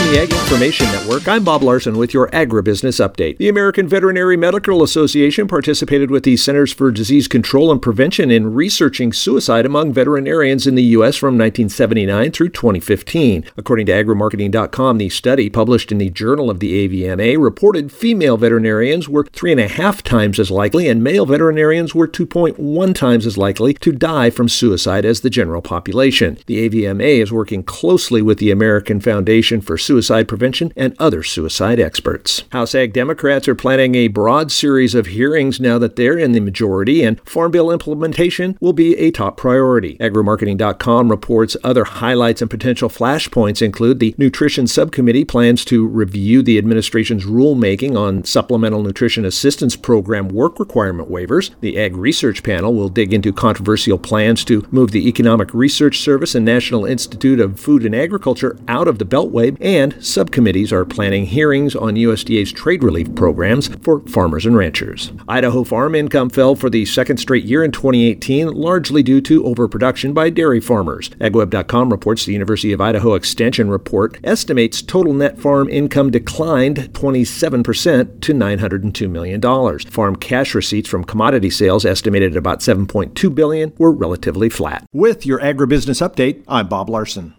the Ag Information Network, I'm Bob Larson with your Agribusiness Update. The American Veterinary Medical Association participated with the Centers for Disease Control and Prevention in researching suicide among veterinarians in the U.S. from 1979 through 2015. According to agrimarketing.com, the study published in the Journal of the AVMA reported female veterinarians were 3.5 times as likely and male veterinarians were 2.1 times as likely to die from suicide as the general population. The AVMA is working closely with the American Foundation for Suicide Prevention and other suicide experts. House Ag Democrats are planning a broad series of hearings now that they're in the majority, and Farm Bill implementation will be a top priority. Agrimarketing.com reports other highlights and potential flashpoints include the Nutrition Subcommittee plans to review the administration's rulemaking on Supplemental Nutrition Assistance Program work requirement waivers. The Ag Research Panel will dig into controversial plans to move the Economic Research Service and National Institute of Food and Agriculture out of the Beltway, and subcommittees are planning hearings on USDA's trade relief programs for farmers and ranchers. Idaho farm income fell for the second straight year in 2018, largely due to overproduction by dairy farmers. AgWeb.com reports the University of Idaho Extension report estimates total net farm income declined 27% to $902 million. Farm cash receipts from commodity sales, estimated at about $7.2 billion, were relatively flat. With your Agribusiness Update, I'm Bob Larson.